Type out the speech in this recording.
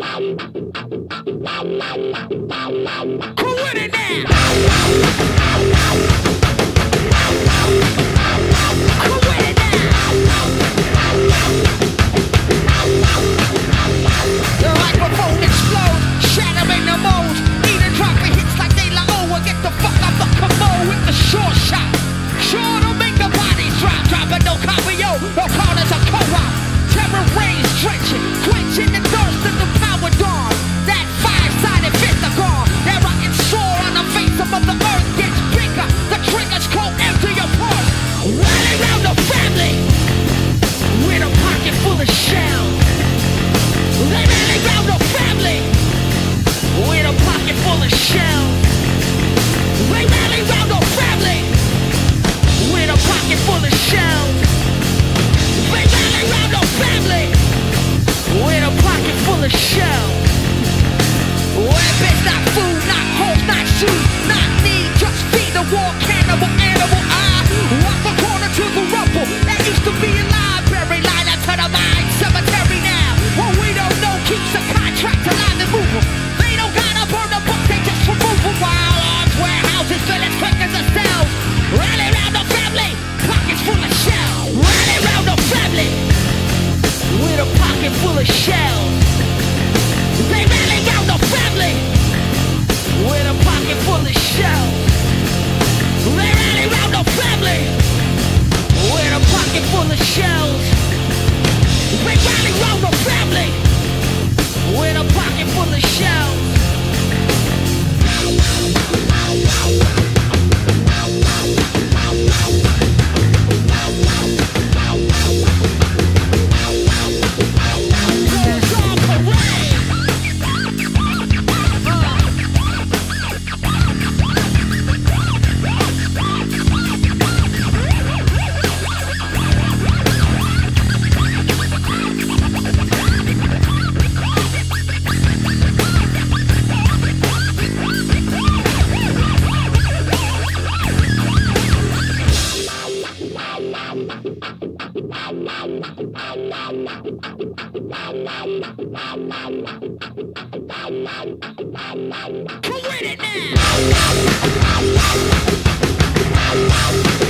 Come with it now. Come with it now. The microphone explodes, shattering the mold. Eating dropping hits like they la oh, and get the fuck out the commode with the short shot. Sure to make the bodies drop, dropping no cardio, no corners or co-op. Terror rays drenching, quenching the thirst of the power dawn. That five-sided fist are gone. That rotten sore on the face of Mother Earth gets bigger. The triggers cold empty your pulse. Rally round the family with a pocket full of shells. They rally round the family with a pocket full of shells. They rally round the family with a pocket full of shells. They rally round the family with a pocket full of shells. Weapons, not food, not homes, not shoes, not need, just feed the war cannibal animal. I walk the corner to the rubble that used to be a library, line up to the mine cemetery now. What we don't know keeps the contract alive and moving. They don't gotta burn the book, they just remove them. While arms, warehouses, fill as quick as themselves. Rally round the family, pockets full of shells. Rally round the family with a pocket full of shells. They rally round the family with a pocket full of shells. They rally round the family with a pocket full of shells. They rally round the family with a pocket full of shells. Come with it now!